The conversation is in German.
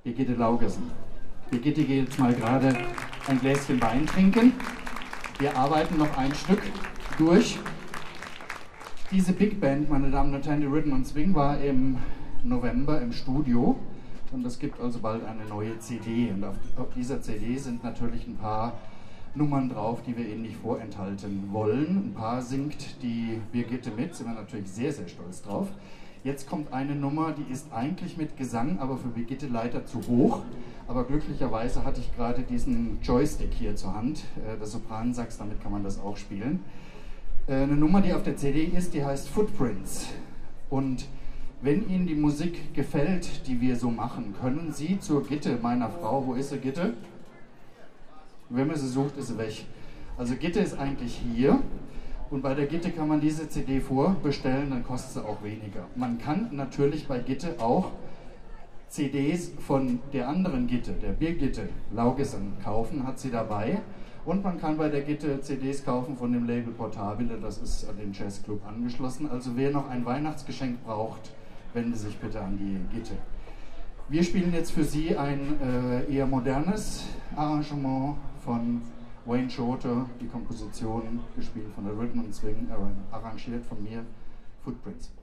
Birgitte Laugesen. Birgitte geht jetzt mal gerade ein Gläschen Wein trinken. Wir arbeiten noch ein Stück durch. Diese Big Band, meine Damen und Herren, die Rhythm and Swing, war im November im Studio. Und es gibt also bald eine neue CD. Und auf dieser CD sind natürlich ein paar Nummern drauf, die wir Ihnen nicht vorenthalten wollen. Ein paar singt die Birgitte mit, sind wir natürlich sehr, sehr stolz drauf. Jetzt kommt eine Nummer, die ist eigentlich mit Gesang, aber für Birgitte leider zu hoch. Aber glücklicherweise hatte ich gerade diesen Joystick hier zur Hand, das Sopransax, damit kann man das auch spielen. Eine Nummer, die auf der CD ist, die heißt Footprints. Und wenn Ihnen die Musik gefällt, die wir so machen, können Sie zur Gitte meiner Frau, wo ist sie, Gitte? Wenn man sie sucht, ist sie weg. Also Gitte ist eigentlich hier. Und bei der Gitte kann man diese CD vorbestellen, dann kostet sie auch weniger. Man kann natürlich bei Gitte auch CDs von der anderen Gitte, der Birgitte Laugesen, kaufen, hat sie dabei. Und man kann bei der Gitte CDs kaufen von dem Label Portabile, das ist an den Jazzclub angeschlossen. Also wer noch ein Weihnachtsgeschenk braucht, wende sich bitte an die Gitte. Wir spielen jetzt für Sie ein eher modernes Arrangement von Wayne Shorter, die Komposition gespielt von der Rhythm and Swing, arrangiert von mir, Footprints.